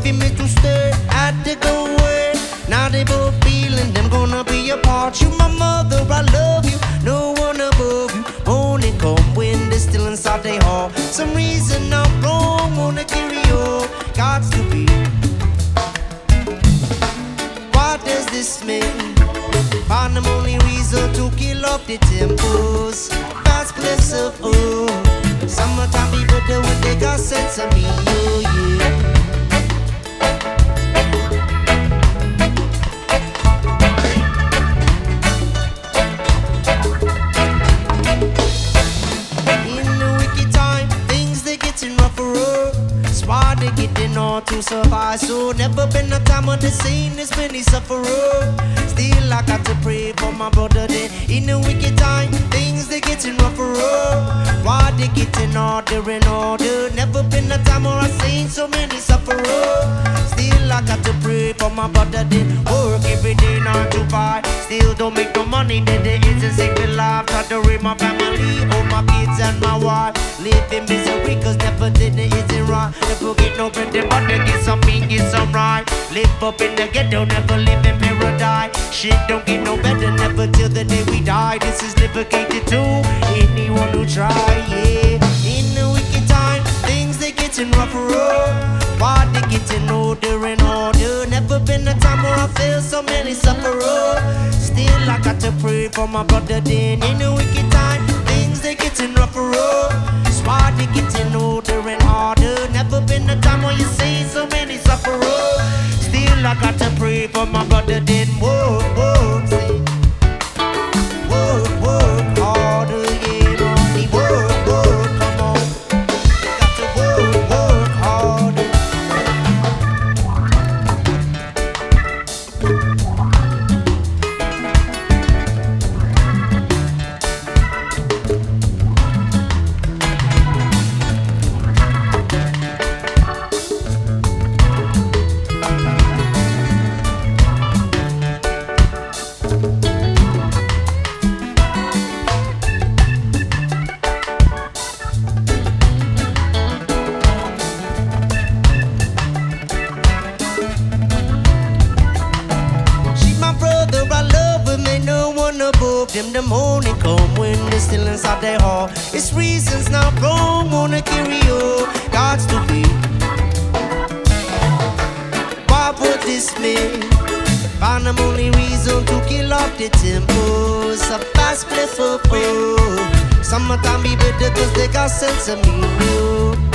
leaving me to stay. Had to go away. Now they both feeling them gonna be apart. You my mother, I love you. No one above you. Morning come when they're still inside their heart. Some reason I'm wrong, wanna carry on. Gots to be. What does this mean? Find them only reason to kill off the temples. Fast cliffs of oh. Summertime people do what they got sense of me, oh yeah. Why they getting on to survive? So never been a time when they seen this many sufferers. Still I got to pray for my brother then. In the wicked time, things they getting rougher. Why they getting order in order? Never been a time where I seen so many sufferers. Still I got to pray for my brother then. Work every day 9 to 5. Still don't make no money, then there isn't saving life. Try to raise my family, all my kids and my wife. Live in misery cause never did it isn't right. Never get no bread, but they get some meat, get some right. Live up in the ghetto, never live in paradise. Shit don't get no better, never till the day we die. This is livicated to anyone who try, yeah. In the wicked time, things they getting rougher. Why they getting older and older? Never been a time where I feel so many sufferers. Still I got to pray for my brother then. In the wicked time, things they getting rougher. Why they getting older and harder? Never been a time when you see so many sufferers. Still I got to pray for my brother then. Whoa, whoa, see. Work, work harder, yeah, money. Work, work, come on. Got to work harder. Them the morning come when they're still inside their heart. It's reasons not wrong, wanna carry on. Gods to be. Why would this mean? Find them only reason to kill off the temples. A fast flip of oh. Summertime be better cause they got sense of me, oh.